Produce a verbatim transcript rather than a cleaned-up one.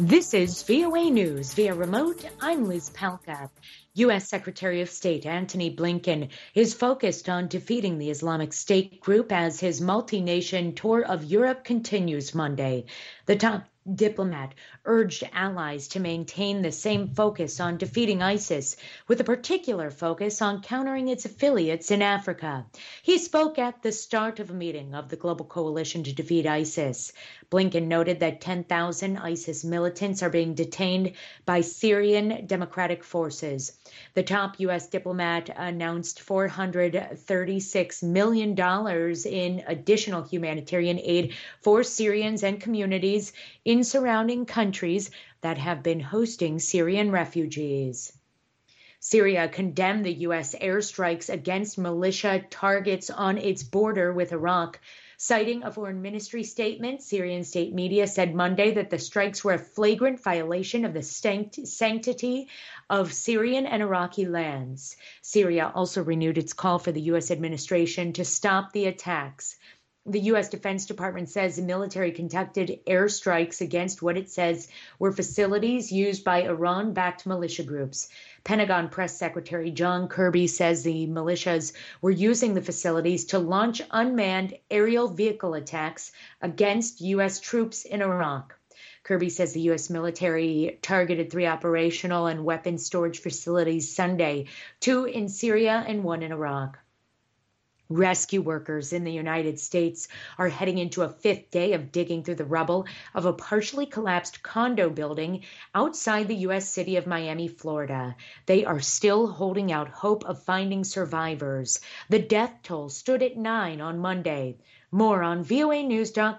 This is V O A News via remote. I'm Liz Palka. U S. Secretary of State Antony Blinken is focused on defeating the Islamic State group as his multi-nation tour of Europe continues Monday. The top diplomat urged allies to maintain the same focus on defeating ISIS, with a particular focus on countering its affiliates in Africa. He spoke at the start of a meeting of the Global Coalition to Defeat ISIS. Blinken noted that ten thousand ISIS militants are being detained by Syrian Democratic Forces. The top U S diplomat announced four hundred thirty-six million dollars in additional humanitarian aid for Syrians and communities in surrounding countries that have been hosting Syrian refugees. Syria condemned the U S airstrikes against militia targets on its border with Iraq. Citing a foreign ministry statement, Syrian state media said Monday that the strikes were a flagrant violation of the sanctity of Syrian and Iraqi lands. Syria also renewed its call for the U S administration to stop the attacks. The U S. Defense Department says the military conducted airstrikes against what it says were facilities used by Iran-backed militia groups. Pentagon Press Secretary John Kirby says the militias were using the facilities to launch unmanned aerial vehicle attacks against U S troops in Iraq. Kirby says the U S military targeted three operational and weapons storage facilities Sunday, two in Syria and one in Iraq. Rescue workers in the United States are heading into a fifth day of digging through the rubble of a partially collapsed condo building outside the U S city of Miami, Florida. They are still holding out hope of finding survivors. The death toll stood at nine on Monday. More on V O A News dot com.